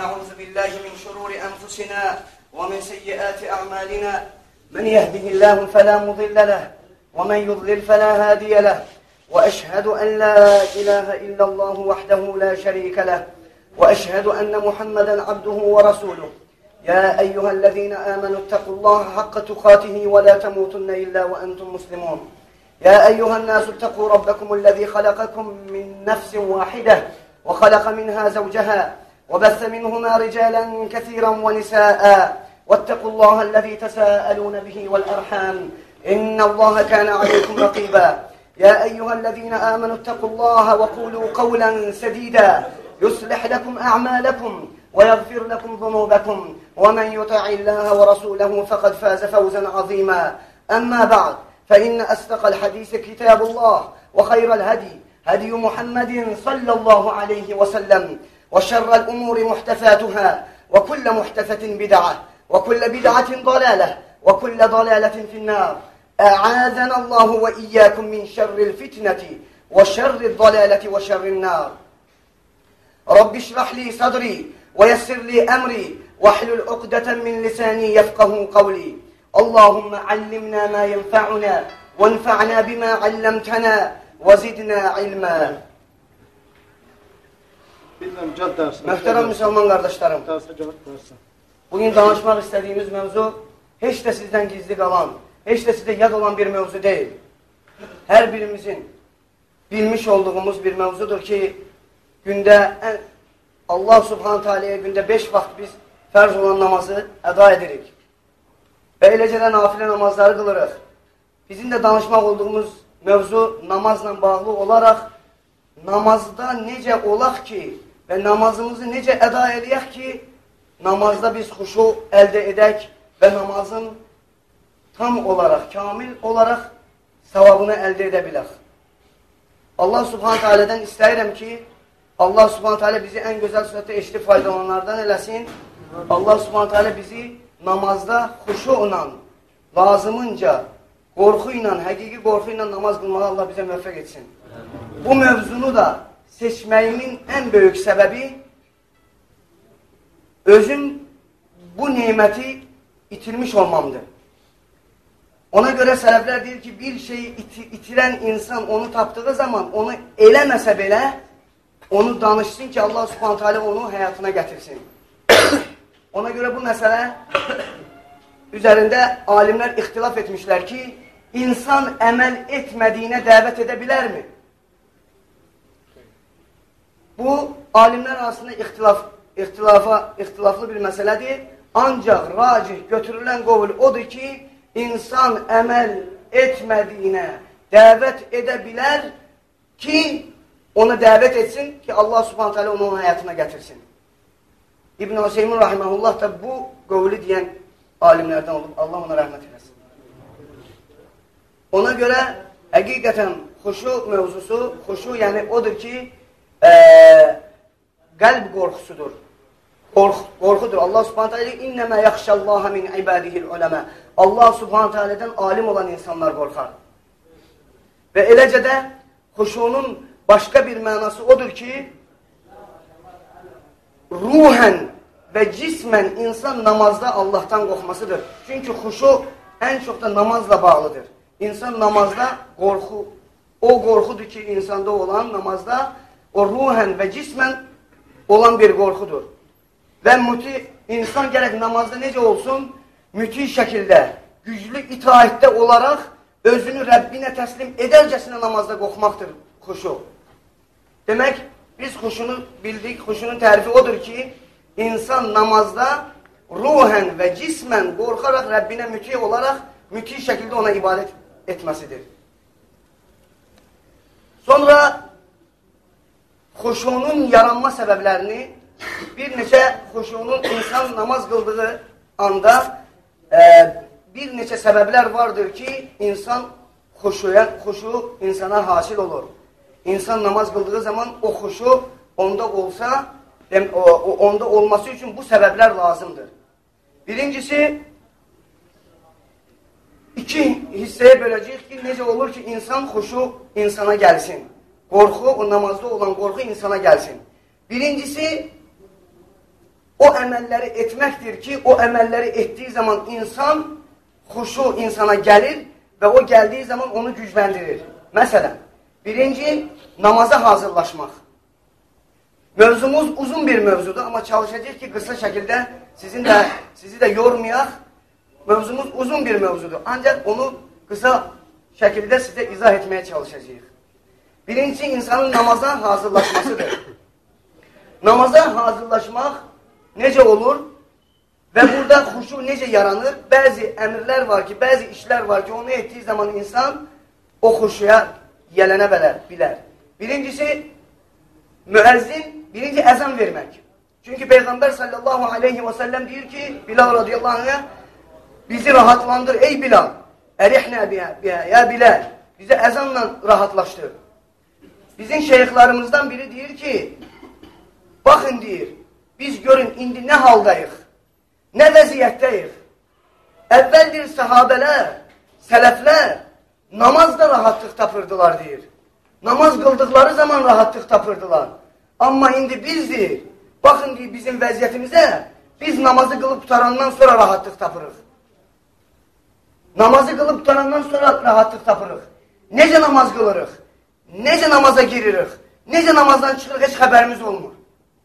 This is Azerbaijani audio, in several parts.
ونعوذ بالله من شرور أنفسنا ومن سيئات أعمالنا من يهده الله فلا مضل له ومن يضلل فلا هادي له وأشهد أن لا إله إلا الله وحده لا شريك له وأشهد أن محمدا عبده ورسوله يا أيها الذين آمنوا اتقوا الله حق تقاته ولا تموتن إلا وأنتم مسلمون يا أيها الناس اتقوا ربكم الذي خلقكم من نفس واحدة وخلق منها زوجها وبث منهما رجالا كثيرا ونساء واتقوا الله الذي تساءلون به والأرحام إن الله كان عليكم رقيبا يا أيها الذين آمنوا اتقوا الله وقولوا قولا سديدا يصلح لكم أعمالكم ويغفر لكم ذنوبكم ومن يطع الله ورسوله فقد فاز فوزا عظيما أما بعد فإن أصدق الحديث كتاب الله وخير الهدي هدي محمد صلى الله عليه وسلم وشر الأمور محدثاتها وكل محدثة بدعة وكل بدعة ضلالة وكل ضلالة في النار أعاذنا الله وإياكم من شر الفتنة وشر الضلالة وشر النار رب اشرح لي صدري ويسر لي أمري واحلل عقدة من لساني يفقه قولي اللهم علمنا ما ينفعنا وانفعنا بما علمتنا وزدنا علما. Möhtərəm müsəlman qardaşlarım, bugün danışmaq istədiyimiz mövzu heç də sizdən gizli qalan, heç də sizdə yad olan bir mövzu deyil. Hər birimizin bilmiş olduğumuz bir mövzudur ki, gündə Allah Subhanahu Teala'ya gündə 5 vaxt biz fərz olan namazı əda edirik. Və eləcə də nafilə namazları qılırıq. Bizim də danışmaq olduğumuz mövzu namazla bağlı olaraq namazda necə olaq ki və namazımızı necə əda edək ki, namazda biz xuşu əldə edək və namazın tam olaraq, kamil olaraq savabını əldə edə bilək. Allah Subhanahu Teala'dan istəyirəm ki, Allah Subhanahu Teala bizi ən gözəl surətdə eşitib faydalananlardan eləsin. Allah Subhanahu Teala bizi namazda xuşu ilə, lazımınca, qorxu ilə, həqiqi qorxu ilə namaz qılmağa Allah bizə müvəffəq etsin. Bu mövzunu da seçməyimin ən böyük səbəbi özüm bu neməti itirmiş olmamdır. Ona görə sələflər deyir ki, bir şeyi itirən insan onu tapdığı zaman onu eləməsə belə onu danışsın ki, Allah Subhanahu Teala onu həyatına gətirsin. Ona görə bu məsələ üzərində alimlər ixtilaf etmişlər ki, insan əməl etmədiyinə dəvət edə bilərmi? Bu, alimlər arasında ixtilaflı bir məsələdir. Ancaq racih götürülən qovul odur ki, insan əməl etmədiyinə dəvət edə bilər ki, ona dəvət etsin ki, Allah Subhanahu Teala onu həyatına gətirsin. İbn-i Hüseymin Rahiməhullah da bu qovulu deyən alimlərdən olub. Allah ona rəhmət eləsin. Ona görə həqiqətən xuşu mövzusu, xuşu yəni odur ki, qəlb qorxusudur. Qorxudur. Allah Subhanahu Teala innəmə yaxşəllaha min ibadihil uləmə. Allah Subhanahu Teala'dan alim olan insanlar qorxar. Və eləcə də xuşunun başqa bir mənası odur ki, ruhən və cismən insan namazda Allahdan qorxmasıdır. Çünki xuşu ən çox da namazla bağlıdır. İnsan namazda qorxu, o qorxudur ki, insanda olan namazda o ruhən və cismən olan bir qorxudur. Və insan gərək namazda necə olsun? Müthiş şəkildə, güclü itaətdə olaraq özünü Rəbbinə təslim edərcəsinə namazda qorxmaqdır xuşu. Demək, biz xuşunu bildik, xuşunun tərifi odur ki, insan namazda ruhən və cismən qorxaraq Rəbbinə mütih olaraq müthiş şəkildə ona ibadət etməsidir. Sonra xuşunun yaranma səbəblərini bir neçə xuşunun insan namaz qıldığı anda bir neçə səbəblər vardır ki, insan xuşu insana hasil olur. İnsan namaz qıldığı zaman o xuşu onda olsa, onda olması üçün bu səbəblər lazımdır. Birincisi, iki hissəyə böləcəyik ki, necə olur ki, insan xuşu insana gəlsin. Qorxu, o namazda olan qorxu insana gəlsin. Birincisi, o əməlləri etməkdir ki, o əməlləri etdiyi zaman xuşu insana gəlir və o gəldiyi zaman onu gücləndirir. Məsələn, birinci, namaza hazırlaşmaq. Mövzumuz uzun bir mövzudur, amma çalışacaq ki, qısa şəkildə sizi də yormayaq. Mövzumuz uzun bir mövzudur, ancaq onu qısa şəkildə sizə izah etməyə çalışacağıq. Birinci, insanın namaza hazırlaşmasıdır. Namaza hazırlaşmaq necə olur və burada xuşu necə yaranır? Bəzi əmrlər var ki, bəzi işlər var ki, onu etdiyi zaman insan o xuşuya yələnə bilər. Birincisi, birinci əzan vermək. Çünki Peyğəmbər sallallahu aleyhi və səlləm deyir ki, Bilal radiyallahu anhə, bizi rahatlandır, ey Bilal, ərihnə biyə, ya Bilal, bizi əzanla rahatlaşdır. Bizim şeyxlarımızdan biri deyir ki, baxın deyir, biz görün, indi nə haldayıq, nə vəziyyətdəyik. Əvvəldir səhabələr, sələflər, namazda rahatlıq tapırdılar deyir. Namaz qıldıqları zaman rahatlıq tapırdılar. Amma indi biz deyir, baxın deyir, bizim vəziyyətimizə, biz namazı qılıb qutarandan sonra rahatlıq tapırıq. Namazı qılıb qutarandan sonra rahatlıq tapırıq. Necə namaz qılırıq? Necə namaza giririk? Necə namazdan çıxırıq, heç xəbərimiz olmur.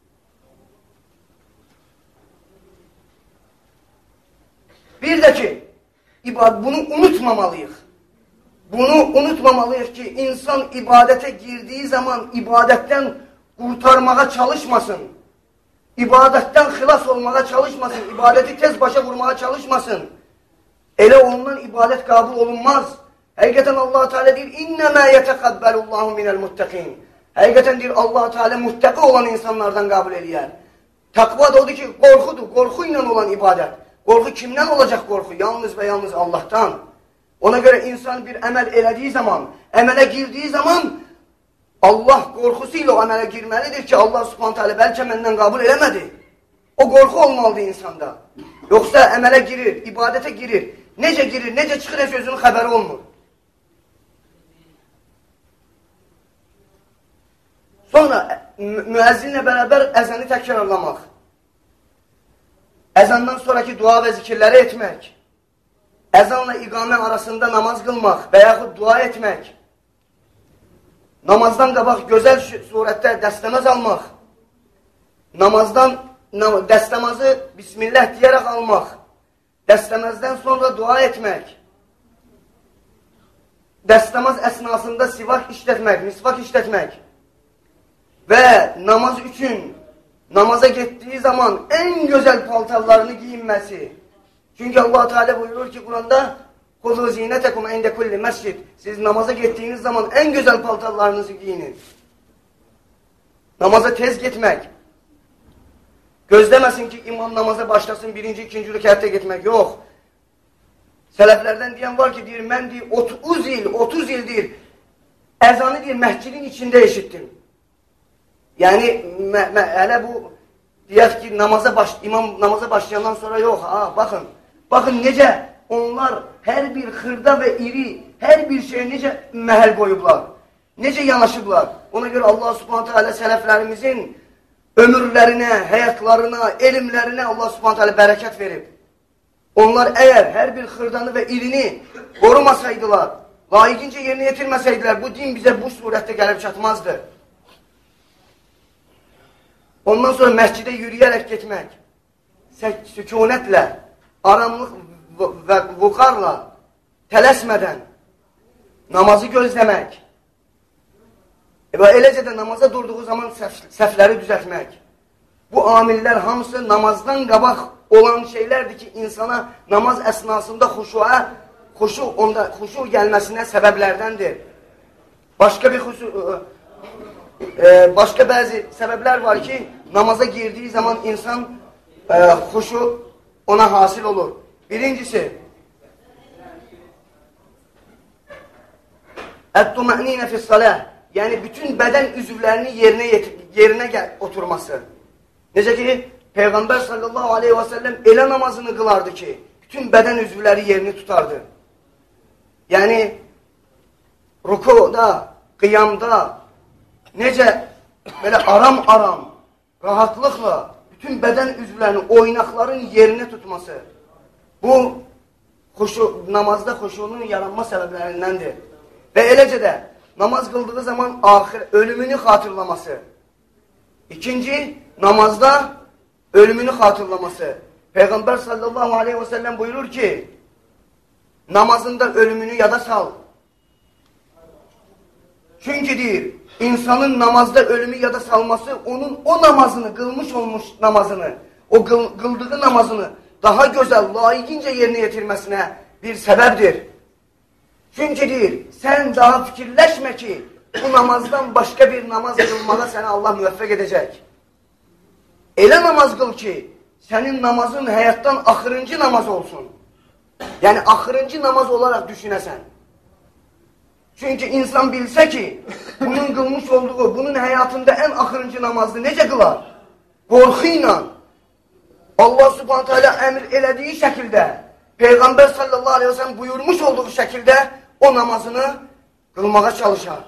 Bir də ki, bunu unutmamalıyıq. Bunu unutmamalıyıq ki, insan ibadətə girdiyi zaman ibadətdən qurtarmağa çalışmasın. İbadətdən xilas olmağa çalışmasın. İbadəti tez başa vurmağa çalışmasın. Elə ondan ibadət qəbul olunmaz. Həqiqətən Allah-u Teala deyir, İnnəmə yətəqəbbəlullahu minəl-muttəqin. Həqiqətən deyir, Allah-u Teala muttəqi olan insanlardan qəbul eləyər. Təqva da odur ki, qorxudur, qorxu ilə olan ibadət. Qorxu kimdən olacaq qorxu? Yalnız və yalnız Allahdan. Ona görə insan bir əməl elədiyi zaman, əmələ girdiyi zaman Allah qorxusu ilə o əmələ girməlidir ki, Allah subhanət hələ bəlkə məndən qəbul eləmədi. O qorxu olmalıdır insanda. Yoxsa əmələ girir, ibadətə girir. Necə girir, necə çıxır, heç özünün xəbəri olmur. Sonra müəzzinlə bərabər əzəni təkrarlamaq. Əzandan sonraki dua və zikirləri etmək. Əzanla iqamə arasında namaz qılmaq və yaxud dua etmək. Namazdan qabaq gözəl surətdə dəstəmaz almaq. Namazdan dəstəmazı Bismillah deyərək almaq. Dəstəməzdən sonra dua etmək. Dəstəmaz əsnasında sivak işlətmək, misvak işlətmək. Və namaz üçün namaza getdiyi zaman ən gözəl paltarlarını giyinməsi. Çünki Allah-u Teala buyurur ki, Quranda "Xuzu zinətəkum ində kulli məscid." Siz namaza getdiyiniz zaman ən gözəl paltarlarınızı giyinin. Namaza tez getmək. Gözləməsin ki, imam namaza başlasın, birinci, ikinci rükətdə getmək. Yox. Sələflərdən deyən var ki, deyir, mən deyir, 30 il deyir, əzanı deyir, məscidin içində eşitdim. Yəni, hələ bu, deyək ki, imam namaza başlayandan sonra yox, baxın necə onlar hər bir xırda və iri, hər bir şey necə məhəl qoyublar, necə yanaşıblar. Ona görə Allah subhanətə alə sələflərimizin ömürlərinə, həyatlarına, elmlərinə Allah subhanətə alə bərəkət verib. Onlar əgər hər bir xırdanı və irini qorumasaydılar, layiqincə yerinə yetirməsəydilər, bu din bizə bu surətdə gəlib çatmazdı. Ondan sonra məscidə yürüyərək getmək, sükunətlə, aramlıq və vuqarla, tələsmədən namazı gözləmək və eləcə də namaza durduğu zaman səhvləri düzəltmək. Bu amillər hamısı namazdan qabaq olan şeylərdir ki, insana namaz əsnasında xuşu gəlməsinə səbəblərdəndir. Başqa bəzi səbəblər var ki, namaza girdiyi zaman insan xuşu ona hasil olur. Birincisi, ət-tuma'ninə fis-salah, yəni bütün bədən üzvlərinin yerinə oturması. Necə ki, Peyğəmbər sallallahu aleyhi və səlləm elə namazını qılardı ki, bütün bədən üzvləri yerini tutardı. Yəni, rukuda, qiyamda, necə belə aram-aram, rahatlıqla bütün bədən üzvlərini, oynaqların yerini tutması. Bu, namazda xuşunun yaranma səbəblərindəndir. Və eləcə də namaz qıldığı zaman ölümünü xatırlaması. İkinci, namazda ölümünü xatırlaması. Peyğəmbər sallallahu aleyhi və səlləm buyurur ki, namazında ölümünü yada sal. Çünki deyir, insanın namazda ölümü yada salması, onun o namazını, qılmış olmuş namazını, o qıldığı namazını daha gözəl, layiqincə yerinə yetirməsinə bir səbəbdir. Çünki deyir, sən daha fikirləşmə ki, bu namazdan başqa bir namaz qılmağa səni Allah müvəffəq edəcək. Elə namaz qıl ki, sənin namazın həyatdan axırıncı namaz olsun. Yəni, axırıncı namaz olaraq düşünəsən. Çünki insan bilsə ki, bunun qılmış olduğu, bunun həyatında ən axırıncı namazını necə qılar? Qorxu ilə Allah subhanətə alə əmr elədiyi şəkildə, Peyğəmbər sallallahu aleyhi ve sellem buyurmuş olduğu şəkildə o namazını qılmağa çalışar.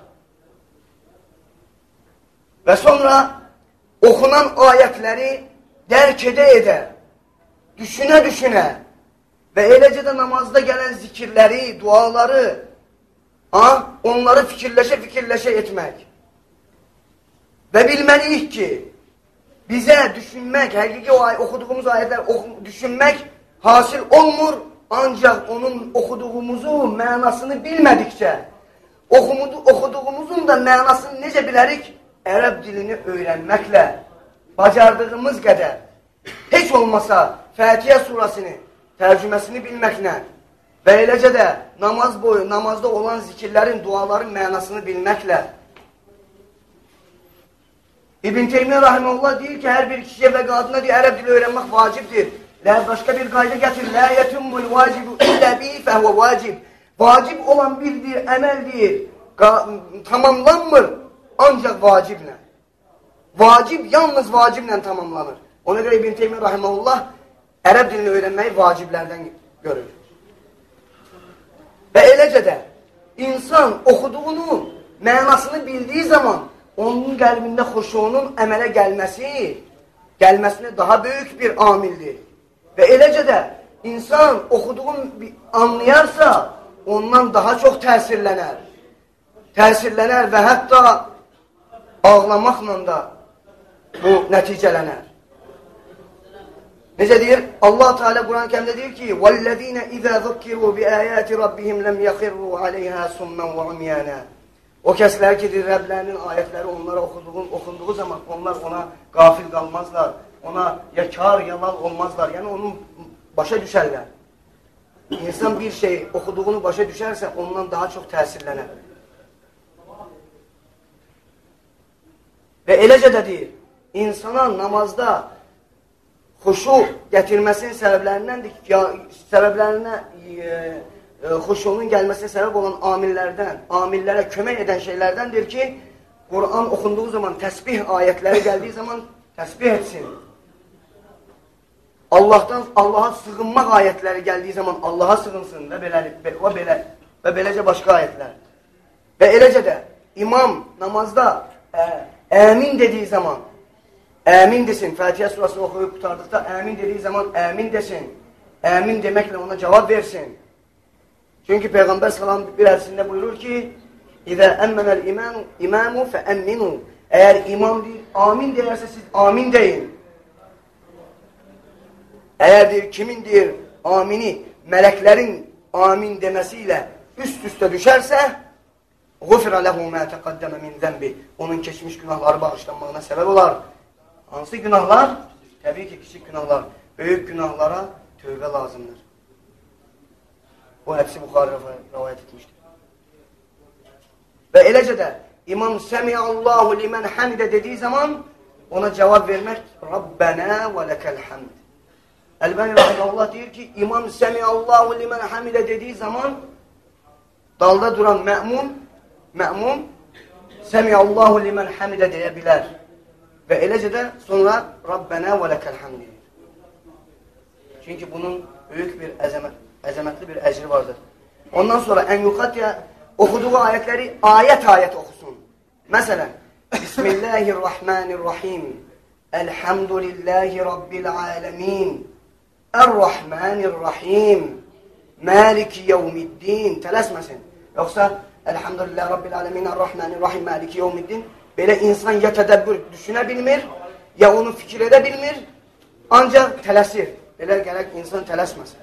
Və sonra oxunan ayətləri dərk edə, düşünə və eləcə də namazda gələn zikirləri, duaları, onları fikirləşə etmək. Və bilməliyik ki, bizə düşünmək, həqiqi oxuduğumuz ayətlər düşünmək hasil olmur, ancaq onun oxuduğumuzu, mənasını bilmədikcə, oxuduğumuzun da mənasını necə bilərik? Ərəb dilini öyrənməklə, bacardığımız qədər, heç olmasa Fətihə surasını, tərcüməsini bilməklə və eləcə də namazda olan zikirlərin, duaların mənasını bilməklə. İbn Teymiyyə rahimehullah deyir ki, hər bir kişiyə və qadına ərəb dili öyrənmək vacibdir. Başqa bir qayda gətir. Lə yetummul vacibu illə bi fəhvə vacib. Vacib olan bir əməldir. Tamamlanmır, ancaq vaciblə. Vacib yalnız vaciblə tamamlanır. Ona görə İbn Teymiyyə rahimehullah ərəb dilini öyrənməyi vaciblərdən görür. Və eləcə də insan oxuduğunun mənasını bildiyi zaman onun qəlbində xuşunun əmələ gəlməsinə daha böyük bir amildir. Və eləcə də insan oxuduğunu anlayarsa ondan daha çox təsirlənər və hətta ağlamaqla da bu nəticələnər. Necə deyir? Allah Teala Quran-ı Kərimdə deyir ki: "Vəllezîne izâ zukkirû biâyâti rabbihim lem yakhirrû aleyhâ summen ve umyâna." O kəslər ki, Rəblərinin ayətləri onlara oxunduğu zaman onlar ona qafil qalmazlar, ona ya kar, ya mal olmazlar. Yəni onu başa düşərlər. İnsan bir şey oxuduğunu başa düşərsə ondan daha çox təsirlənər. Və eləcə də deyir, insana namazda xuşu gətirməsinin səbəblərinə xuşunun gəlməsinə səbəb olan amillərə kömək edən şeylərdəndir ki, Quran oxunduğu zaman, təsbih ayətləri gəldiyi zaman təsbih etsin. Allaha sığınmaq ayətləri gəldiyi zaman Allaha sığınsın və beləcə başqa ayətlər. Və eləcə də imam namazda əmin dediyi zaman, əmin desin, Fətihə surasını oxuyub qutardıqda əmin dediyi zaman əmin desin, əmin deməklə ona cavab versin. Çünki Peyğəmbər salam bir hədisində buyurur ki, İzə əmmənəl imamu fəəmminu. Əgər imam deyir, amin deyərsə siz amin deyin. Əgər deyir, kimin deyir, amini mələklərin amin deməsi ilə üst-üstə düşərsə, غُفِرَ لَهُ مَا تَقَدَّمَ مِنْ ذَنْبِ. Onun keçmiş günahları bağışlanmağına səbəb olar. Hansı günahlar? Təbii ki, kiçik günahlar. Böyük günahlara tövbə lazımdır. Bu hədisi Buxarı rəvayət etmişdir. Və eləcə də İmam Səmi'allahu limən həmidə dediyi zaman ona cavab vermək Rabbənə və ləkəl həmd. Əlbəni rahiməhullah deyir ki, İmam Səmi'allahu limən həmidə dediyi zaman dalda duran mə'mum Səmi'allahu limən həmidə deyə bilər. Və eləcə də sonra Rabbənə və ləkəl həmd deyir. Çünki bunun böyük bir əzəmətli bir əcri vardır. Ondan sonra ən yuxatya oxuduğu ayətləri ayət oxusun. Məsələn, Bismillahirrahmanirrahim. Elhamdülillahi Rabbil alemin. Errahmanirrahim. Maliki yevmiddin. Tələsməsin. Yoxsa Elhamdülillahi Rabbil alemin. Errahmanirrahim. Maliki yevmiddin. Belə insan ya tədəbbür düşünə bilmir, ya onu fikir edə bilmir, ancaq tələsir. Belə gərək insan tələsməsin.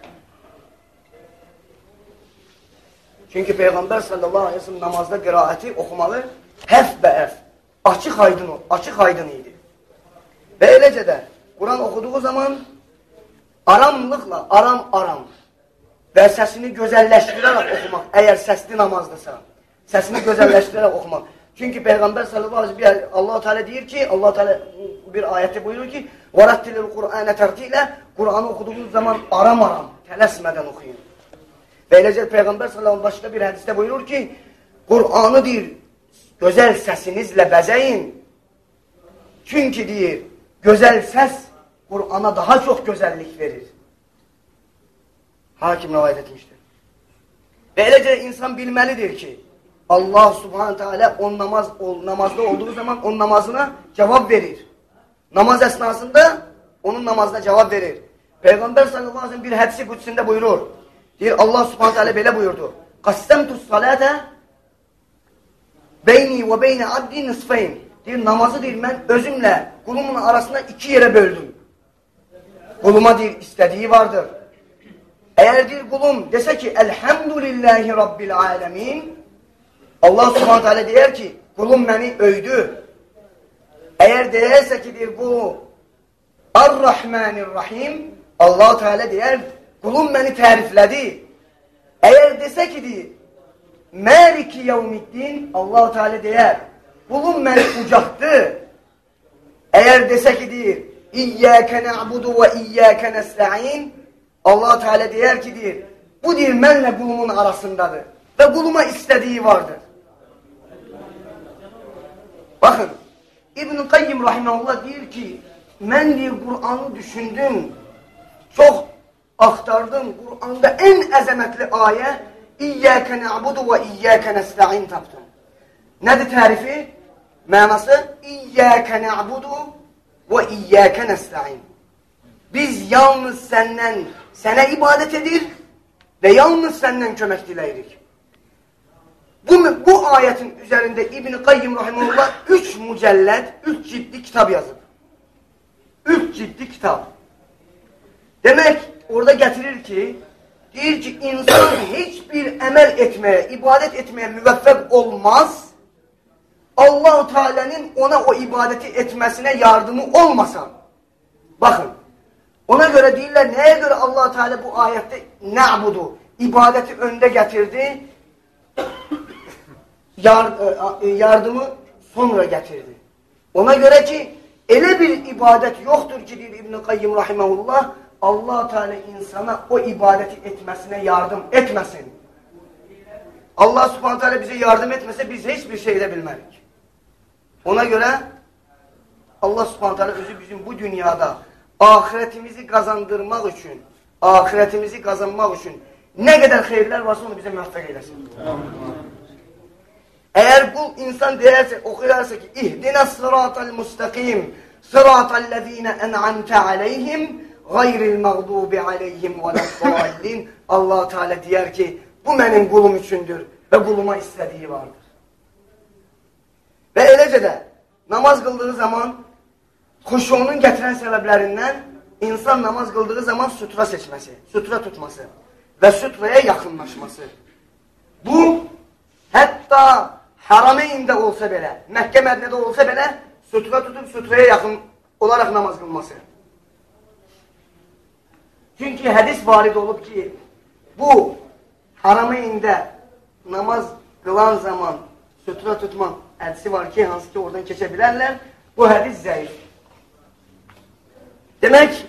Çünki Peyğəmbər sallallahu aleyhi ve sellem namazda qiraəti oxumağı həf və əf, açıq aydın idi. Və eləcə də Quran oxuduğu zaman aramlıqla, aram və səsini gözəlləşdirərək oxumaq, əgər səsli namazdırsa, səsini gözəlləşdirərək oxumaq. Çünki Peyğəmbər sallallahu aleyhi ve sellem Allah-u Teala deyir ki, Allah-u Teala bir ayətdə buyurur ki, وَرَتِّلِ الْقُرْآنَ تَرْتِيلَ Quranı oxuduğunuz zaman aram, tələsmədən oxuyun. Və eləcə Peyğəmbər sallallahu aleyhi ve sellem başqa bir hədisdə buyurur ki, Qur'anı deyir, gözəl səsinizlə bəzəyin. Çünki deyir, gözəl səs Qur'ana daha çox gözəllik verir. Hakim rivayet etmişdir. Və eləcə insan bilməlidir ki, Allah subhanahu teala o namazda olduğu zaman onun namazına cevap verir. Namaz esnasında onun namazına cevap verir. Peygamber sallallahu aleyhi ve sellem bir hadisi kutsinde buyurur. Deyir Allah subhanahu teala belə buyurdu. Qassamtus salate beyni ve beyne abdi nisfayn. Deyir namazı deyir mən özümlə qulumun arasında iki yere böldüm. Quluma deyir istediği vardır. Eğer deyir qulum dese ki elhamdülillahi rabbil alemin, Allah subhanahu teala deyər ki, qulum məni övdü. Eğer deyərsə ki, deyir, bu Ar-Rahmanir-Rahim, Allah Teala deyər, qulum məni təriflədi. Eğer desə ki, deyir, Maliki yevmiddin, Allah Teala deyər, qulum məni ucaqdı. Eğer desə ki, deyir, İyyâke na'budu ve iyyâke nesta'in, Allah Teala deyər ki, deyir, bu deyir, mənlə qulumun arasındadır və quluma istediği vardır. Bakın, İbn-i Qayyim rahimehullah deyir ki, mən deyir Kur'an'ı düşündüm, çox axtardım, Kur'an'da en əzəmətli ayə İyyâke na'budu və iyyâke nesta'in tapdım. Nədir tərifi? Mənası İyyâke na'budu və iyyâke nesta'in. Biz yalnız səndən, sənə ibadət edir və yalnız səndən kömək diləyirik. Bu ayetin üzerinde İbn-i Qayyim rahimehullah 3 mücelled, 3 ciddi kitap yazıb. 3 ciddi kitap. Demek orada getirir ki, deyir ki insan hiçbir emel etmeye, ibadet etmeye müvəffəq olmaz. Allah-u Teala'nın ona o ibadeti etmesine yardımı olmasa. Bakın, ona göre deyirlər, neye göre Allah-u Teala bu ayette na'budu, ibadeti önde getirdi, yardımı sonra getirdi. Ona göre ki elə bir ibadet yoktur ki deyir İbn-i Qayyim rahimehullah, Allah Teala insana o ibadeti etmesine yardım etmesin. Allah subhanahu teala bize yardım etmese biz hiçbir şey de bilmedik. Ona göre Allah subhanahu teala özü bizim bu dünyada ahiretimizi kazandırmak için, ahiretimizi kazanmak için ne kadar hayırlar varsa onu bize müvaffak eylesin. Eğer bu insan deyərsə, oxuyarsa ki, İhdina sıratal mustakim, sıratal lezine en'amte aleyhim, gayril mağdubi aleyhim ve laddallin. Allah Teala deyər ki, bu mənim qulum üçündür ve quluma istediği vardır. Ve eləcə də namaz qıldığı zaman xuşuğunun gətirən səbəblərindən insan namaz qıldığı zaman sutra seçməsi, sutra tutması ve sutraya yaxınlaşması. Bu hətta Harameyn'de olsa belə, Məkkə Mədinədə olsa belə, sutra tutup sutraya yaxın olarak namaz qılması. Çünkü hadis varid olub ki, bu Harameyn'de namaz qılan zaman sutra tutmaq hədisi var ki, hansı ki oradan keçə bilərlər, bu hadis zəif. Demek,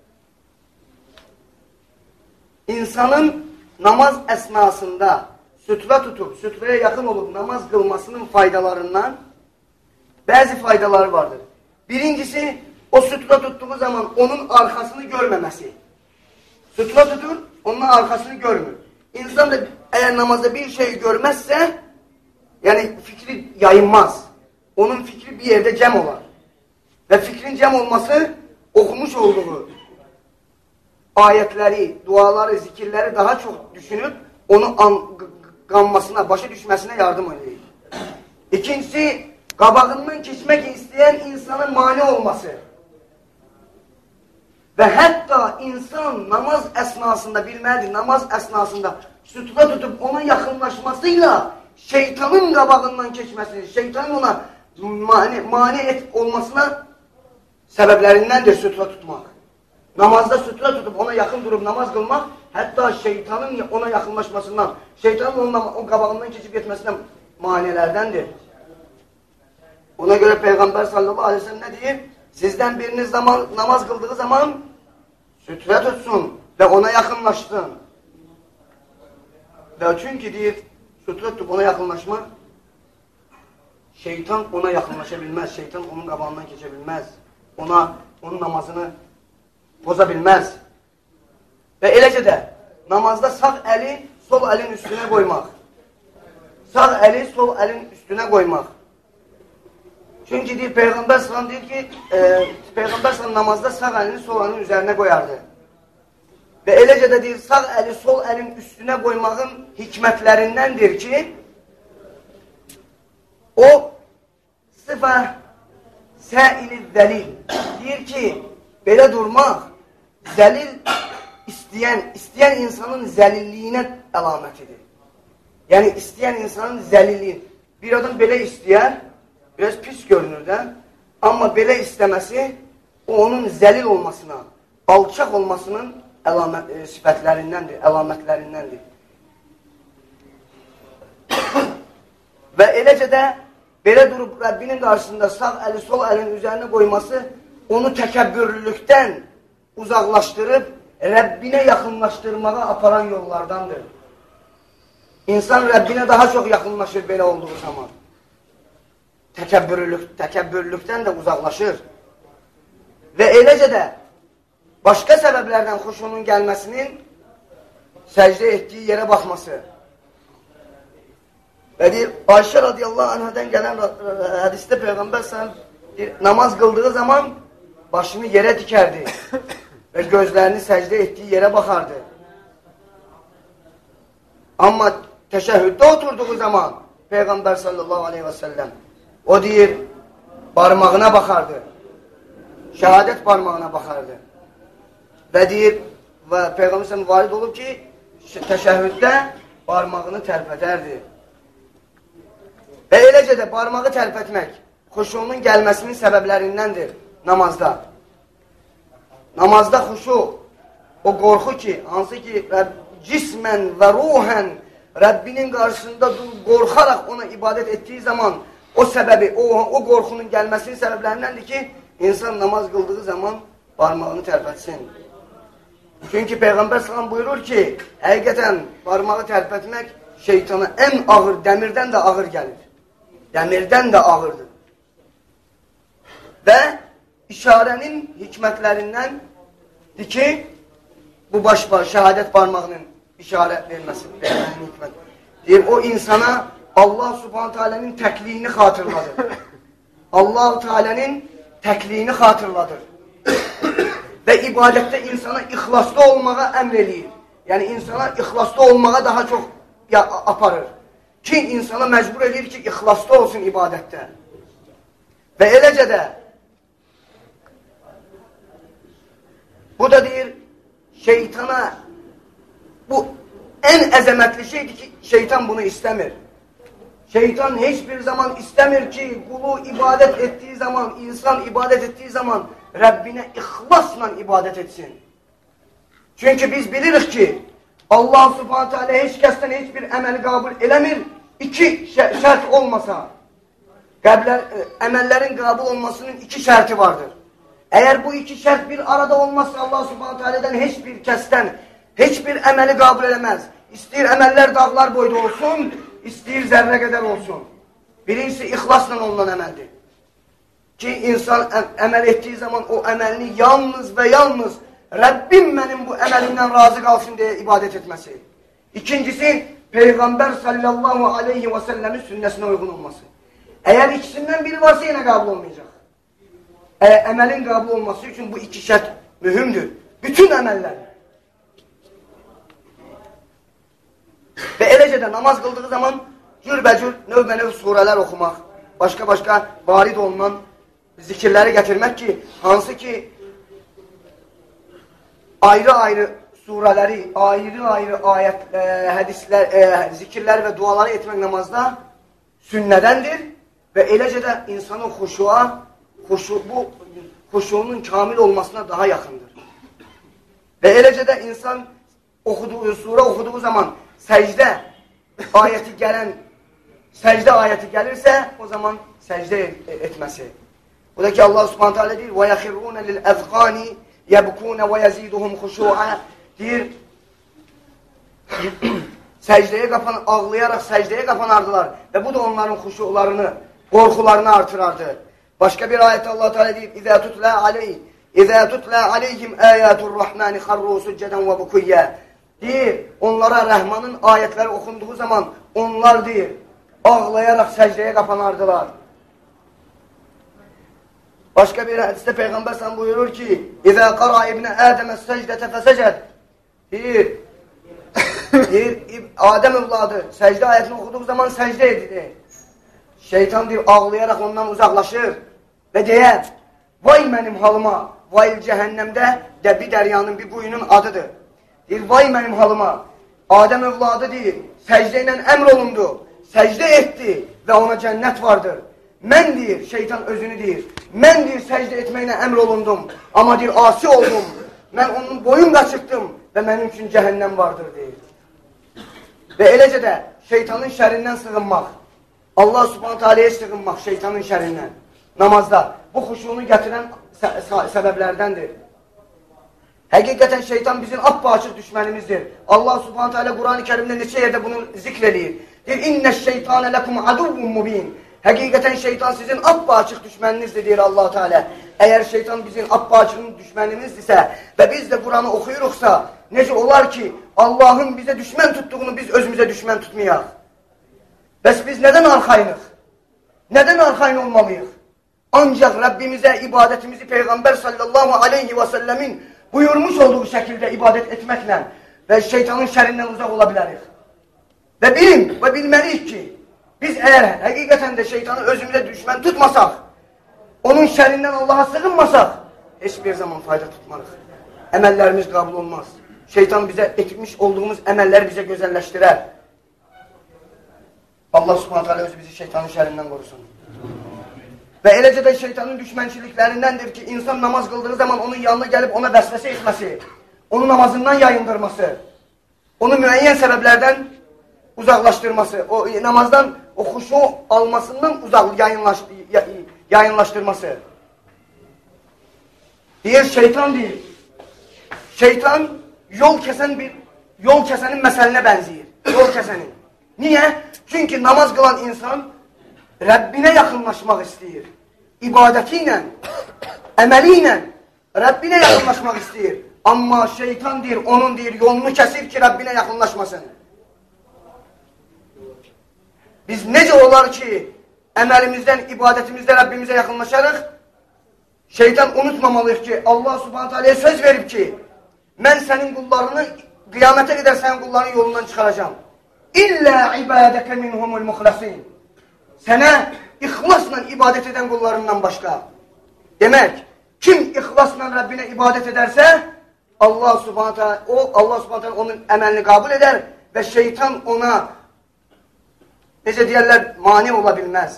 insanın namaz esnasında sutra tutup, sutraya yakın olup namaz kılmasının faydalarından bazı faydaları vardır. Birincisi, o sutra tuttuğu zaman onun arkasını görmemesi. Sutra tutur, onun arkasını görmür. İnsan da eğer namazda bir şey görmezse, yani fikri yayılmaz. Onun fikri bir yerde cem olar. və fikrin cəm olması oxumuş olduğu ayətləri, duaları, zikirləri daha çox düşünüb, onu qanmasına, başa düşməsinə yardım edir. İkincisi, qabağından keçmək istəyən insanın mane olması. Və hətta insan namaz əsnasında bilməlidir, namaz əsnasında sütuna tutub ona yaxınlaşmasıyla şeytanın qabağından keçməsini, şeytanın ona mane olmasına səbəblərindəndir sütuna tutmaq. Namazda sütuna tutub ona yaxın durub namaz qılmaq, hətta şeytanın ona yaxınlaşmasından, şeytanın onun qabağından keçib getməsindən manilərdəndir. Ona görə Peyğəmbər sallallahu aleyhi ve sellem nə deyir? Sizdən biriniz namaz qıldığı zaman sütrə tutsun və ona yaxınlaşsın. Və çünki deyir, sütrə tutub ona yaxınlaşmaq, şeytan ona yaxınlaşa bilməz, şeytan onun qabağından keçə bilməz, onun namazını boza bilməz. Və eləcə də namazda sağ əli sol əlin üstünə qoymaq. Sağ əli sol əlin üstünə qoymaq. Çünki deyir, Peyğəmbər sallam deyir ki, Peyğəmbər sallam namazda sağ əlini sol əlinin üzərinə qoyardı. Və eləcə də deyir, sağ əli sol əlin üstünə qoymağın hikmətlərindəndir ki, o sıfə səili zəlil. Deyir ki, belə durmaq, zəlil istəyən insanın zəlilliyinə əlamətidir. Yəni, istəyən insanın zəlilliyi. Bir adam belə istəyər, biraz pis görünür də, amma belə istəməsi onun zəlil olmasına, alçaq olmasının sifətlərindəndir, əlamətlərindəndir. Və eləcə də belə durub Rəbbinin qarşısında sağ əli sol əlin üzərinə qoyması onu təkəbbürlükdən uzaqlaşdırıb Rəbbinə yaxınlaşdırmağa aparan yollardandır. İnsan Rəbbinə daha çox yaxınlaşır belə olduğu zaman. Təkəbbürlükdən də uzaqlaşır. Və eləcə də başqa səbəblərdən xuşunun gəlməsinin səcdə etdiyi yerə baxması. Və deyir, Ayşə radiyallahu anhadan gələn hədisdə Peyğəmbər namaz qıldığı zaman başını yerə dikərdi və gözlərini səcdə etdiyi yerə baxardı. Amma təşəhhüddə oturduğu zaman Peyğəmbər sallallahu aleyhi və səlləm o deyir, barmağına baxardı, şəhadət barmağına baxardı. Və deyir, və Peyğəmbər sallallahu varid olub ki, təşəhhüddə barmağını tərpədərdi. Və eləcə də barmağı tərpətmək xuşunun gəlməsinin səbəblərindəndir namazda. Namazda xuşu, o qorxu ki, hansı ki, cismən və ruhən Rəbbinin qarşısında qorxaraq ona ibadət etdiyi zaman o səbəbi, o qorxunun gəlməsinin səbəblərindəndir ki, insan namaz qıldığı zaman barmağını tərpətsin. Çünki Peyğəmbər sallam buyurur ki, həqiqətən barmağı tərpətmək şeytana ən ağır, dəmirdən də ağır gəlir. Dəmirdən də ağırdır. Və işarənin hikmətlərindəndir ki, bu şəhadət barmağının işarə verməsi. Deyir, o insana Allah subhanət alənin təkliyini xatırladır. Allah-u Teala'nın təkliyini xatırladır. Və ibadətdə insana ixlaslı olmağa əmr eləyir. Yəni, insana ixlaslı olmağa daha çox aparır. Ki, insana məcbur edir ki, ixlaslı olsun ibadətdə. Və eləcə də bu da deyir, şeytana bu ən əzəmətli şeydir ki, şeytan bunu istəmir. Şeytan heç bir zaman istəmir ki, qulu ibadət etdiyi zaman, insan ibadət etdiyi zaman Rəbbinə ixlasla ibadət etsin. Çünki biz bilirik ki, Allah subhanət hələ heç kəsdən heç bir əməli qəbul eləmir, iki şərt olmasa, əməllərin qəbul olmasının iki şərti vardır. Əgər bu iki şərt bir arada olmazsa, Allah subhanət hələdən heç bir kəsdən heç bir əməli qəbul eləməz. İstəyir əməllər dağlar boyda olsun, istəyir zərrə qədər olsun. Birincisi, ixlasla olunan əməldir. Ki, insan əməl etdiyi zaman o əməlini yalnız və yalnız Rəbbim mənim bu əməlimdən razı qalsın deyə ibadət etməsi. İkincisi, Peyğəmbər sallallahu aleyhi və səlləmin sünnəsinə uyğun olması. Əgər ikisindən biri varsa, yenə qəbul olmayacaq. əməlin qəbul olması üçün bu iki şərt mühümdür. Bütün əməllər. Və eləcə də namaz qıldığı zaman cürbəcür, növbə-növ surələr oxumaq, başqa-başqa varid olunan zikirləri gətirmək ki, hansı ki, ayrı-ayrı surələri, ayrı-ayrı ayət, hədislər, zikirlər və duaları etmək namazda sünnədəndir və eləcə də insanın xuşuunun kamil olmasına daha yaxındır. Və eləcə də insan surə oxuduğu zaman səcdə ayəti gəlirsə, o zaman səcdə etməsi. O da ki, Allah Subhanahu Teala deyir: وَيَخِرُّونَ لِلْأَذْقَانِ يَبْكُونَ وَيَزِيدُهُمْ خُشُوعًا deyir, ağlayarak səcdəyə qapanardılar və bu da onların xuşularını, qorxularını artırardı. Başqa bir ayətdə Allah Teala deyir: İzə tutlə aleyhim əyətur rahmani xarru succədən və bukuyyə deyir, onlara Rəhmanın ayətləri oxunduğu zaman onlar deyir, ağlayarak səcdəyə qapanardılar. Başqa bir hədisdə Peyğəmbər sən buyurur ki, İzə qara ibnə Ədəmə səcdətə fəsəcəd deyir, Adəm övladı səcdə ayətini oxuduğu zaman səcdə edir. Şeytan deyir, ağlayarak ondan uzaqlaşır və deyər, vay mənim halıma, vay cəhənnəmdə bir dəryanın, bir quyunun adıdır. Deyir, vay mənim halıma, Adəm övladı deyir, səcdə ilə əmr olundu, səcdə etdi və ona cənnət vardır. Mən deyir, şeytan özünü deyir, mən deyir, səcdə etməklə əmr olundum, amma deyir, asi oldum, mən onun boyun qaçırtdım və mənim üçün cəhənnəm vardır deyir. Və eləcə də şeytanın şərindən sığınmaq, Allah Subhanahu Teala'ya sığınmaq şeytanın şərindən namazda bu xuşunu gətirən səbəblərdəndir. Həqiqətən şeytan bizim appaçıq düşmənimizdir. Allah Subhanahu Teala Quran-ı Kerimdə neçə yerdə bunu zikr edir. Deyir, İnnəş-şeytanə ləkum aduvvun mubin. Həqiqətən şeytan sizin appaçıq düşməninizdir, deyir Allah Teala. Əgər şeytan bizim appaçığın düşmənimizdirsə və biz də Quranı oxuyuruqsa, necə olar ki, Allahın bizə düşmən tutduğunu biz özümüzə düşmən tutmayaq? Bəs biz nədən arxayınıq? Nədən arxayın olmalıyıq? Ancaq Rəbbimizə ibadətimizi Peyğəmbər sallallahu aleyhi və səlləmin buyurmuş olduğu şəkildə ibadət etməklə və şeytanın şərindən uzaq ola bilərik. Və bilməliyik ki, biz əgər həqiqətən də şeytanı özümüzə düşmən tutmasaq, onun şərindən Allaha sığınmasaq, heç bir zaman fayda tutmarıq. Əməllərimiz qəbul olmaz. Şeytan bizə etmiş olduğumuz əməlləri bizə gözəlləşdirər. Allah Subhanahu Teala özü bizi şeytanın şərindən qorusun. Və eləcə də şeytanın düşmənçiliklərindəndir ki, insan namaz qıldığı zaman onun yanına gəlib ona vəsvəsə etməsi, onu namazından yayındırması, onu müəyyən səbəblərdən uzaqlaşdırması, o namazdan, o xuşu almasından yayınlaşdırması. Deyir, şeytan deyir. Şeytan yol kəsənin məsəlinə bənziyir. Yol kəsənin. Niyə? Çünki namaz qılan insan Rəbbinə yaxınlaşmaq istəyir. İbadəti ilə, əməli ilə Rəbbinə yaxınlaşmaq istəyir. Amma şeytan deyir, onun deyir, yolunu kəsir ki, Rəbbinə yaxınlaşmasın. Biz necə olar ki, əməlimizdən, ibadətimizdə Rəbbimizə yaxınlaşarıq? Şeytan unutmamalıyıq ki, Allah Subhanahu Teala'ya söz verib ki, mən sənin qullarını, qiyamətə qədər sənin qullarının yolundan çıxaracam. İllə ibadəkə minhumul muxləsin. Sənə ixlasla ibadət edən qullarından başqa. Demək, kim ixlasla Rəbbinə ibadət edərsə, Allah Subhanahu Teala onun əməlini qəbul edər və şeytan ona, necə deyərlər, mani ola bilməz.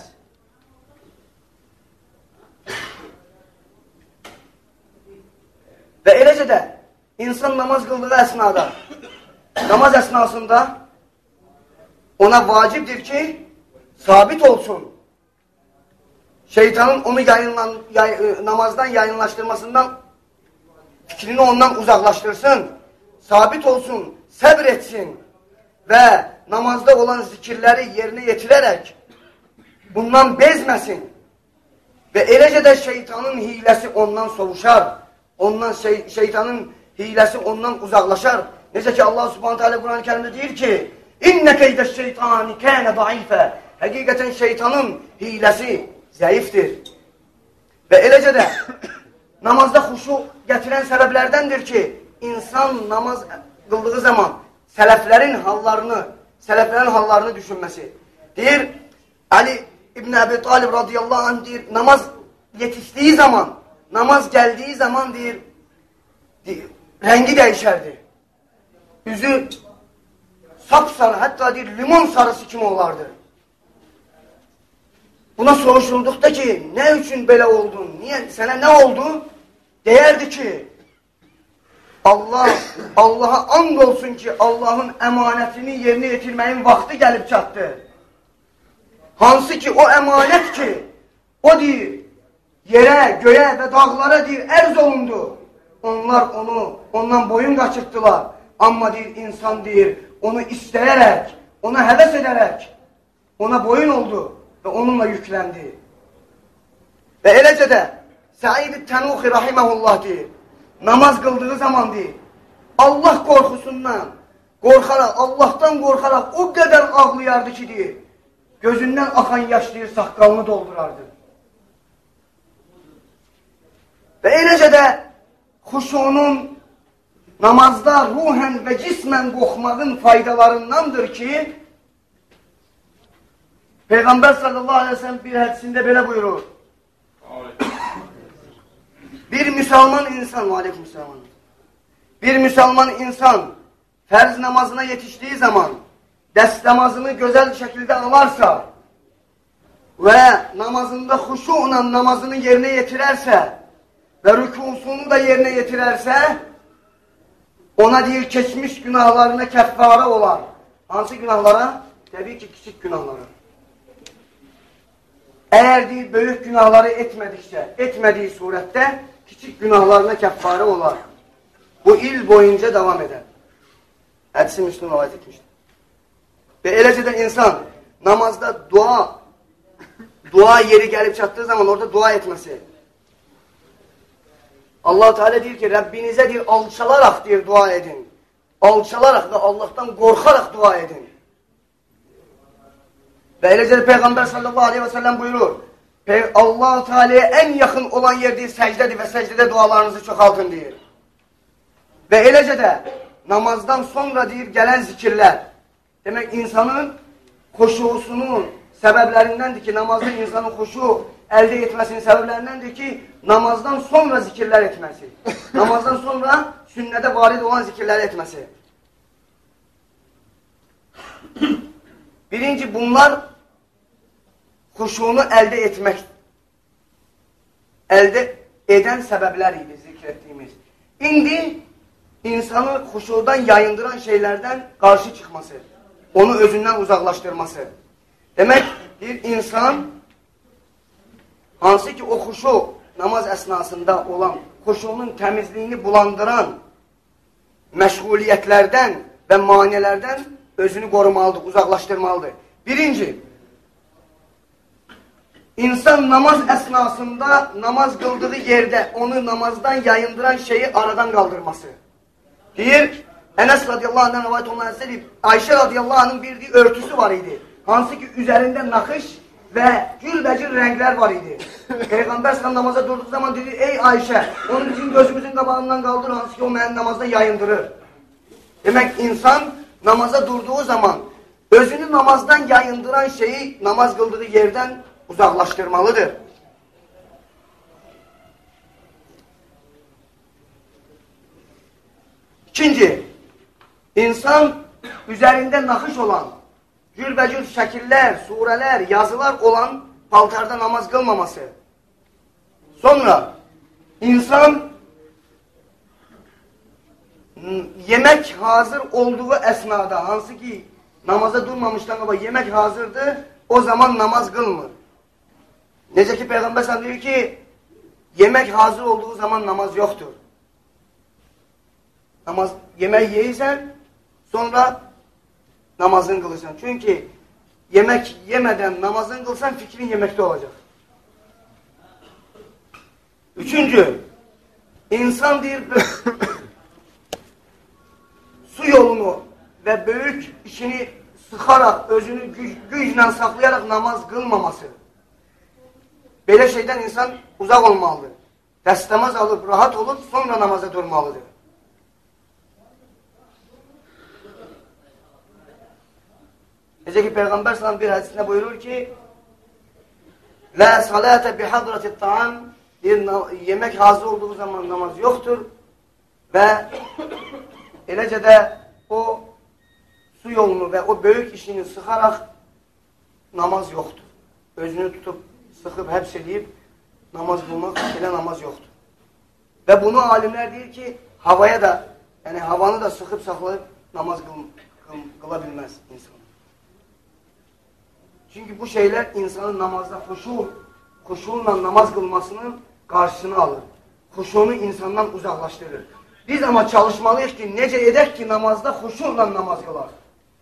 Və eləcə də insan namaz qıldığı əsnada, namaz əsnasında ona vacibdir ki, sabit olsun. Şeytanın onu namazdan yayınlaşdırmasından, fikrini ondan uzaqlaşdırsın, sabit olsun, səbr etsin və namazda olan zikirləri yerinə yetirərək bundan bezməsin və eləcə də şeytanın hiləsi ondan sovuşar, şeytanın hiləsi ondan uzaqlaşar. Necə ki Allah Subhanahu Teala Quran-ı Kerimdə deyir ki, İnnə keydəş şeytani kənə daifə. Həqiqətən şeytanın hiləsi zəifdir. Və eləcə də namazda xuşu gətirən səbəblərdəndir ki, insan namaz qıldığı zaman sələflərin hallarını düşünməsi. Deyir, Ali İbn Əbi Talib radiyallahu anh deyir, namaz yetişdiyi zaman, namaz gəldiyi zaman deyir, rəngi dəyişərdi. Üzü sapsarı, hətta deyir, limon sarısı kimi olardı. Buna soruşulduqda ki, nə üçün belə oldun? Niyə? Sənə nə oldu? Deyərdi ki, Allaha and olsun ki, Allahın əmanətini yerinə yetirməyin vaxtı gəlib çatdı. Hansı ki, o əmanət ki, o deyir, yerə, göyə və dağlara deyir, ərz olundu. Onlar ondan boyun qaçırtdılar. Amma deyir, insan deyir, onu istəyərək, ona həvəs edərək, ona boyun oldu və onunla yükləndi. Və eləcə də Səid Tənuxi rahiməhullah deyir, namaz qıldığı zaman deyir, Allah qorxusundan, Allahdan qorxaraq o qədər ağlayardı ki deyir, gözündən axan yaş deyir, saqqalını doldurardı. Və eləcə də xuşunun namazda ruhən və cismən qoxmağın faydalarındandır ki, Peyğəmbər sallallahu aleyhi ve sellem bir hədisində belə buyurur. Bir müsəlman insan fərz namazına yetişdiği zaman dəstəmazını gözəl şəkildə alarsa və namazında xuşuyla namazını yerinə yetirərsə və rükusunu da yerinə yetirərsə, ona deyir, keçmiş günahlarına kəffara olar. Hansı günahlara? Təbii ki, kiçik günahlara. Əgər deyir, böyük günahları etmədiyi surətdə kiçik günahlarına kəffara olar. Bu il boyunca davam edər. Hədisi Müslüm rivayet etmişdir. Və eləcə də insan namazda dua yeri gəlib çatdığı zaman orada dua etməsi. Allah-u Teala deyir ki, Rəbbinizə deyir, alçalaraq deyir, dua edin. Alçalaraq və Allahdan qorxaraq dua edin. Və eləcə də Peyğəmbər sallallahu aleyhi ve sellem buyurur, Allah-u Teala'ya ən yaxın olan yer deyir, səcdədir və səcdədə dualarınızı çoxaltın deyir. Və eləcə də namazdan sonra deyir, gələn zikirlər. Demək, insanın xuşusunun səbəblərindəndir ki, namazda insanın xuşu əldə etməsinin səbəblərindəndir ki, namazdan sonra zikirlər etməsi. Namazdan sonra sünnədə varid olan zikirlər etməsi. Birinci, bunlar xuşunu əldə edən səbəblər idi zikr etdiyimiz. İndi insanı xuşudan yayındıran şeylərdən qarşı çıxması, onu özündən uzaqlaşdırması. Demək, bir insan hansı ki o xuşu namaz əsnasında olan xuşunun təmizliyini bulandıran məşğuliyyətlərdən və maniələrdən özünü qorumalıdır, uzaqlaşdırmalıdır. Birinci, insan namaz əsnasında, namaz qıldığı yerdə onu namazdan yayındıran şeyi aradan qaldırması. Deyir, Ənəs radiyallahu anh'dan rivayet olunan hədisdə Ayşə radiyallahu anh'ın bildiyi örtüsü var idi. Hansı ki üzərində naxış və cürbəcür rənglər var idi. Peyğəmbər sallam namaza durduğu zaman dedi, ey Ayşə, onu bizim gözümüzün qabağından qaldır, hansı ki o mənim namazdan yayındırır. Demək, insan namaza durduğu zaman özünü namazdan yayındıran şeyi namaz qıldığı yerdən uzaqlaşdırmalıdır. İkinci, insan üzərində naxış olan, cürbəcür şəkillər, surələr, yazılar olan paltarda namaz qılmaması. Sonra, insan yemək hazır olduğu əsnada, hansı ki namaza durmamışdan qabaq yemək hazırdır, o zaman namaz qılmır. Necə ki Peyğəmbər sallallahu deyir ki, yemək hazır olduğu zaman namaz yoxdur. Yemək yeyirsən, sonra namazını qılırsan. Çünki yemək yemədən namazını qılsan, fikrin yeməkdə olacaq. Üçüncü, insan deyir, su yolunu və böyük işini sıxaraq, özünü güclə saxlayaraq namaz qılmaması. Belə şeydən insan uzaq olmalıdır. Dəstəmaz alıb, rahat olub, sonra namaza durmalıdır. Necə ki, Peyğəmbər sallallahu bir hədisində buyurur ki, La salate bi hadratit ta'am, yemək hazır olduğu zaman namaz yoxdur və eləcə də o su yolunu və o böyük işini sıxaraq namaz yoxdur. Özünü tutub, sıxıb, həbs edib namaz qılmaq, elə namaz yoxdur. Və bunu alimlər deyir ki, havaya da, yəni havanı da sıxıb saxlayıb namaz qıla bilməz insan. Çünki bu şeylər insanın namazda xuşuyla namaz qılmasının qarşısını alır. Xuşunu insandan uzaqlaşdırır. Biz amma çalışmalıyıq ki, necə edək ki, namazda xuşuyla namaz qılar.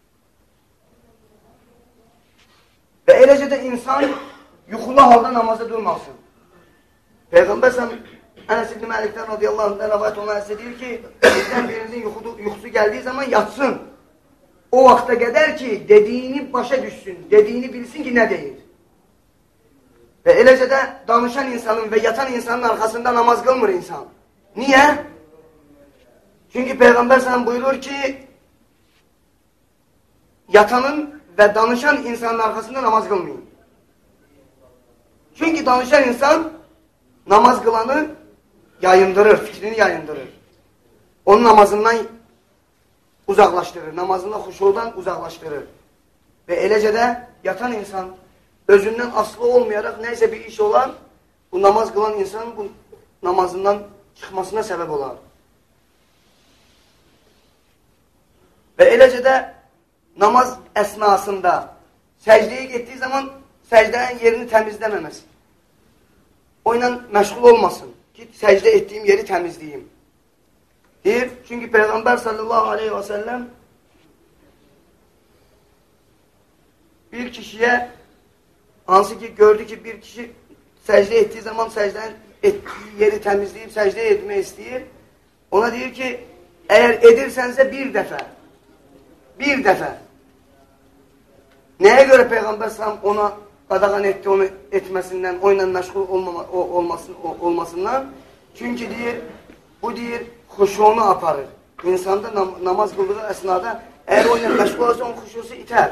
Və eləcə də insan yuxulu halda namazda durmasın. Peyğəmbər Ənəs ibn Məlikdən radiyallahu anh rəvayət olan həsə deyir ki, bizdən birinizin yuxusu gəldiyi zaman yatsın. O vaxta qədər ki, dediyini başa düşsün, dediyini bilsin ki, nə deyir. Və eləcə də danışan insanın və yatan insanın arxasında namaz qılmır insan. Niyə? Çünki Peyğəmbər sənə buyurur ki, yatanın və danışan insanın arxasında namaz qılmayın. Çünki danışan insan namaz qılanı yayındırır, fikrini yayındırır. Onun namazından uzaqlaşdırır, namazından xuşudan uzaqlaşdırır. Və eləcə də yatan insan özündən asılı olmayaraq nəysə bir iş olan, bu namaz qılan insanın bu namazından çıxmasına səbəb olar. Və eləcə də namaz əsnasında səcdəyə getdiyi zaman səcdənin yerini təmizləməməsi. O ilə məşğul olmasın ki, səcdə etdiyim yeri təmizləyim. Deyir, çünki Peyğəmbər sallallahu aleyhi və səlləm bir kişiyə, hansı ki gördü ki, bir kişi səcdə etdiyi zaman səcdənin etdiyi yeri təmizləyib, səcdə etmək istəyir. Ona deyir ki, əgər edirsənsə bir dəfə. Nəyə görə Peyğəmbər sallam ona qadağan etdi, onu etməsindən, o ilə məşğul olmasından? Çünki deyir, bu deyir, xuşunu aparır. İnsanda namaz qıldığı əsnada əgər o ilə məşğul olsa, onun xuşusu itər.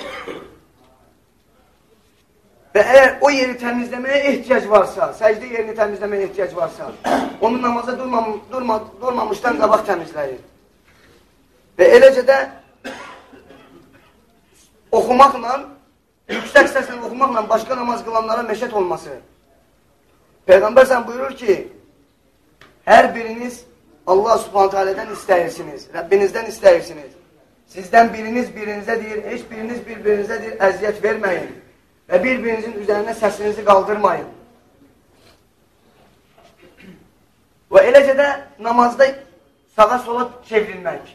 Və əgər o yeri təmizləməyə ehtiyac varsa, səcdə yerini təmizləməyə ehtiyac varsa, onu namaza durmamışdan qabaq təmizləyir. Və eləcə də oxumaqla, yüksək səslə oxumaqla başqa namaz qılanlara məşət olması. Peyğəmbər sən buyurur ki, hər biriniz Allah subhanət alədən istəyirsiniz, Rəbbinizdən istəyirsiniz. Sizdən biriniz birinizə deyir, heç biriniz bir-birinizə deyir, əziyyət verməyin və bir-birinizin üzərinə səsinizi qaldırmayın. Və eləcə də namazda sağa sola çevrilmək.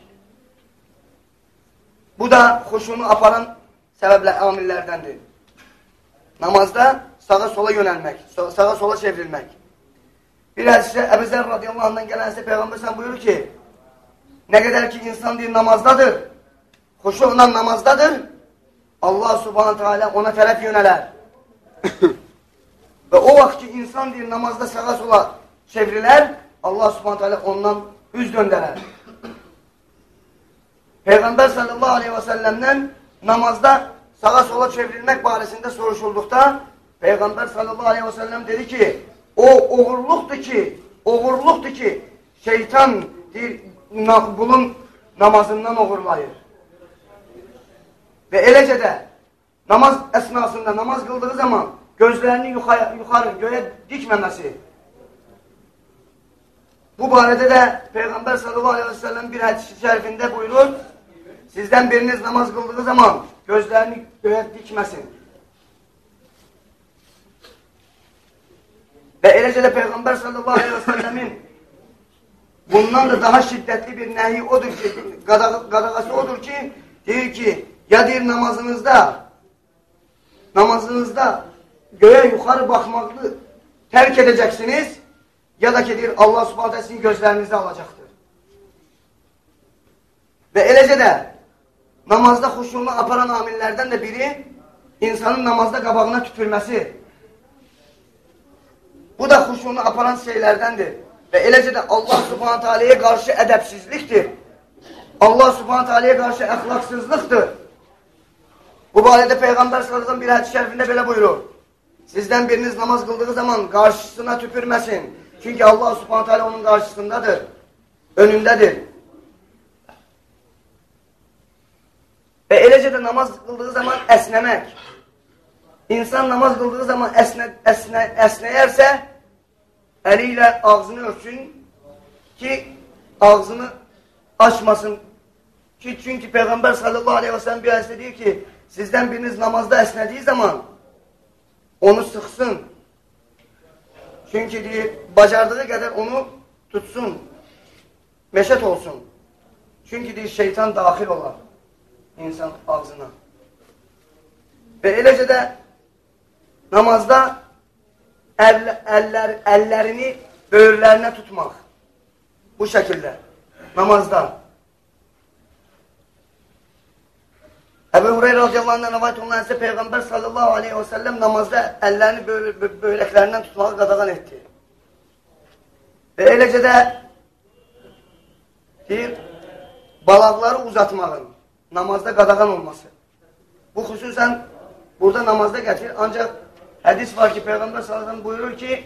Bu da xuşunu aparan səbəblər, amillərdəndir. Namazda sağa sola yönəlmək, sağa sola çevrilmək. Bir hədisdə Əbu Zər radiyallahu anhdan gələn hədisdə Peyğəmbər sən buyurur ki, nə qədər ki insan deyir namazdadır, xuşuyla namazdadır, Allah subhanətə alə ona tərəf yönələr. Və o vaxt ki insan deyir namazda sağa sola çevrilər, Allah subhanətə alə ondan üz döndərər. Peyğəmbər sallallahu aleyhi və səlləmdən namazda sağa sola çevrilmək barəsində soruşulduqda Peyğəmbər sallallahu aleyhi və səlləm dedi ki, o uğurluqdur ki, şeytan deyir, qulun namazından uğurlayır. Və eləcə də namaz əsnasında, namaz qıldığı zaman gözlərini yuxarı, göyə dikməməsi. Bu barədə də Peyğəmbər sallallahu aleyhi və səlləm bir hədis-i şərifində buyurur, sizdən biriniz namaz qıldığı zaman gözlərini göyə dikməsin. Və eləcə də Peyğəmbər sallallahu aleyhi və səlləmin bundan da daha şiddətli bir nəhi odur ki, qadağası odur ki, deyir ki, ya deyir namazınızda göyə yuxarı baxmaqlı tərk edəcəksiniz, ya da ki, deyir, Allah subhanətə sizin gözlərinizi alacaqdır. Və eləcə də namazda xuşunu aparan amillərdən də biri insanın namazda qabağına tüpürməsi. Bu da xuşunu aparan şeylərdəndir. Və eləcə də Allah Subhanahu Taala'ya qarşı ədəbsizlikdir. Allah Subhanahu Taala'ya qarşı əxlaqsızlıqdır. Bu barədə Peyğəmbər sallallahu bir hədis-i şərifində belə buyurur. Sizdən biriniz namaz qıldığı zaman qarşısına tüpürməsin. Çünki Allah Subhanahu Taala onun qarşısındadır, önündədir. Və eləcə də namaz qıldığı zaman əsnəmək. İnsan namaz qıldığı zaman əsnəyərsə, əli ilə ağzını örtsün ki, ağzını açmasın. Çünki Peyğəmbər sallallahu aleyhi ve sellem bir hədisdə deyir ki, sizdən biriniz namazda əsnədiyi zaman onu sıxsın. Çünki deyir, bacardığı qədər onu tutsun, məşət olsun. Çünki deyir, şeytan daxil olar insan ağzına. Və eləcə də namazda əllərini böyürlərinə tutmaq. Bu şəkildə, namazda. Əbu Hureyra radiyallahu anh'dan rivayet olunan isə Peyğəmbər sallallahu aleyhi ve sellem namazda əllərini böyrəklərindən tutmağı qadağan etdi. Və eləcə də deyir, balaqları uzatmağın namazda qadağan olması. Bu xüsusən burada namazda gətirir. Ancaq hədis var ki, Peyğəmbər sallallahu aleyhi ve sellem buyurur ki,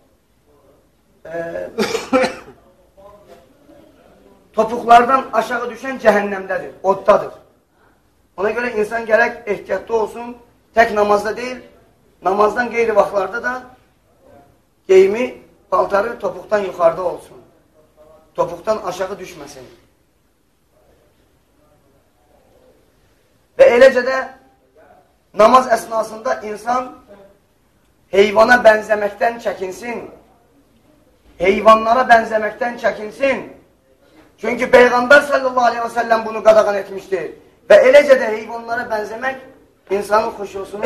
topuqlardan aşağı düşən cəhənnəmdədir, oddadır. Ona görə insan gərək ehtiyatlı olsun, tək namazda deyil, namazdan qeyri vaxtlarda da geyimi, paltarı topuqdan yuxarıda olsun. Topuqdan aşağı düşməsin. Və eləcə də namaz əsnasında insan heyvana bənzəməkdən çəkinsin. Heyvanlara bənzəməkdən çəkinsin. Çünki Peyğəmbər sallallahu aleyhi ve sellem bunu qadağan etmişdir. Və eləcə də heyvanlara bənzəmək insanın xuşusunu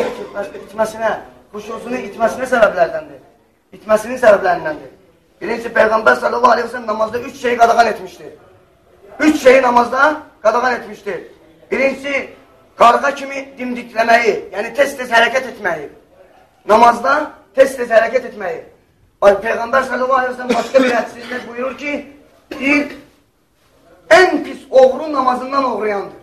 itməsinə səbəblərdəndir. İtməsinin səbəblərindəndir. Birincisi, Peyğəmbər sallallahu aleyhi ve sellem namazda 3 şeyi qadağan etmişdir. 3 şeyi namazda qadağan etmişdir. Birincisi, qarğa kimi dimdikləməyi, yəni tez-tez hərəkət etməyi. Namazda tez-tez hərəkət etməyi. Peyğəmbər sallallahu aleyhi ve sellem başqa bir hədisində buyurur ki, deyir, ən pis oğru namazından oğrayandır.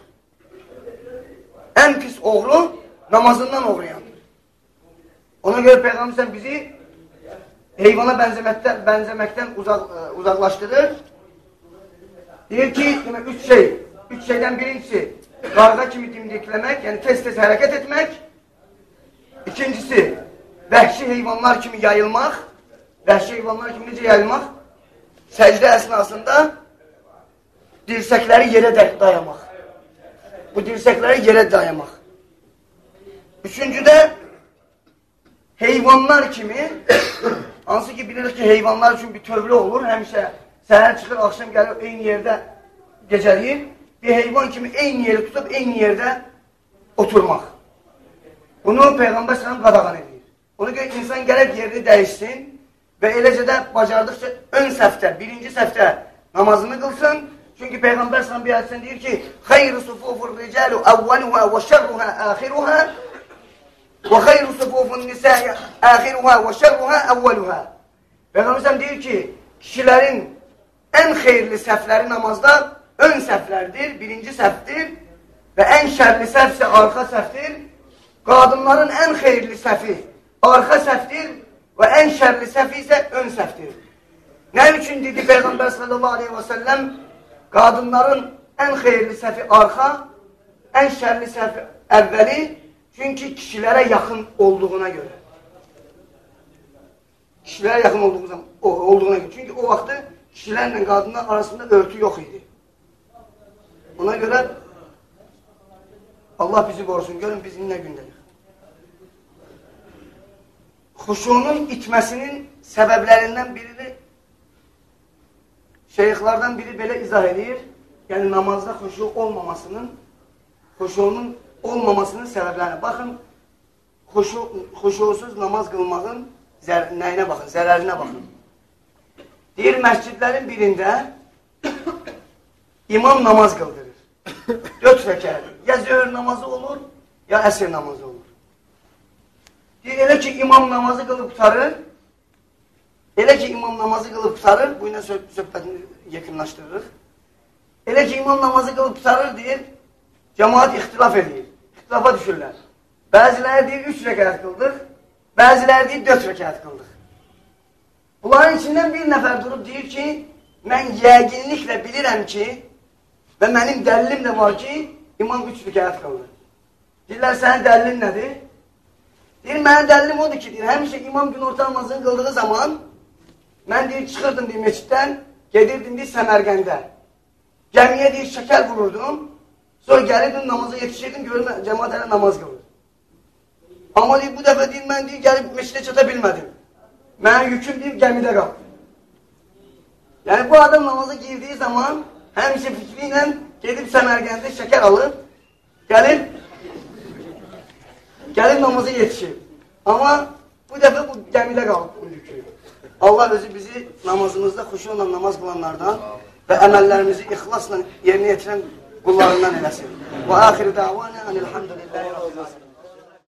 Ən pis oğru namazından oğrayandır. Ona görə Peyğəmbər bizi heyvana bənzəməkdən uzaqlaşdırır. Deyir ki, 3 şey. 3 şeydən birincisi, qarğa kimi dimdikləmək, yəni tez-tez hərəkət etmək. İkincisi, vəhşi heyvanlar kimi yayılmaq. Vəhşi heyvanlar kimi necə yayılmaq? Səcdə əsnasında dirsəkləri yerə dayamaq. Bu dirsəkləri yerə dayamaq. Üçüncüdə, heyvanlar kimi, hansı ki bilirik ki, heyvanlar üçün bir tövlə olur, həmişə səhər çıxır, axşam gəlir, eyni yerdə gecəliyir. Bir heyvan kimi eyni yeri tutub, eyni yerdə oturmaq. Bunu Peyğəmbər sələm qadağan edir. Ona görə insan gərək yerini dəyişsin və eləcə də bacardıqca ön səfdə, birinci səfdə namazını qılsın. Çünki Peyğəmbər sələm bir hədisində deyir ki, xeyru sufufur ricalu əvvəluhə və şərruhə əxiruhə və xeyru sufufun nisəyə əxiruhə və şərruhə əvvəluhə. Peyğəmbər sələm deyir ki, kişilərin ən xeyirli səhvləri namazda ön səhvlərdir, birinci səhvdir və ən şərli səhv isə arxa səhvdir. Qadınların ən xeyirli səhvi arxa səhvdir və ən şərli səhvi isə ön səhvdir. Nə üçün dedi Peyğəmbər sallallahu aleyhi və səlləm, qadınların ən xeyirli səhvi arxa, ən şərli səhvi əvvəli, çünki kişilərə yaxın olduğuna görə. Kişilərə yaxın olduğuna görə. Çünki o vaxtı kişilərlə qadınlar arasında örtü yox idi. Ona görə Allah bizi qorusun. Görün biz nə gündəlik. Xuşunun itməsinin səbəblərindən biri şeyxlardan biri belə izah edir. Yəni namazda xuşunun olmamasının səbəblərinə. Baxın, xuşusuz namaz qılmağın nəyinə baxın, zərərinə baxın. Deyir, məscidlərin birində imam namaz qıldırır. 4 rəkət. Ya zöhr namazı olur, ya əsr namazı olur. Deyir, elə ki, imam namazı qılıb tutarır, Elə ki, imam namazı qılıb tutarır, bu ilə söhbətini yekunlaşdırırıq. Elə ki, imam namazı qılıb tutarır, deyir, cəmaat ixtilaf edir, ixtilafa düşürlər. Bəziləri deyir, 3 rəkət qıldıq, bəziləri deyir, 4 rəkət qıldıq. Bunların içindən bir nəfər durub deyir ki, mən yəqinliklə bilirəm ki, və mənim dəlilim də var ki, imam 3 rəkət qıldı. Deyirlər, sənin dəlilin nədir? Deyir, mənim dəlilim odur ki, deyir, həmişə imam günorta namazını qıldığı zaman, mən deyir, çıxırdım deyir, meçiddən, gedirdim deyir, Səmərqəndə. Gəmiyə deyir, şəkər vururdum, sonra gəlirdim, namaza yetişirdim, görürüm, cəmaat hələ namaz qılır. Amma deyir, bu dəfə deyir, mən deyir, gəlib meçidə çata bilmədim. Mənim yüküm deyir, gəmidə qaldı. Yəni, bu adam namaza girdiyi zaman, həmişə fikri ilə gedib Səmərqəndə şəkər alır, gəlib namaza yetişir. Amma bu dəfə bu gəmidə qalıb bu yükü. Allah özü bizi namazımızda xuşuyla namaz qılanlardan və əməllərimizi ixlasla yerinə yetirən qullarından eləsin. Və axir davana anilhamdülillahi rabbil alamin.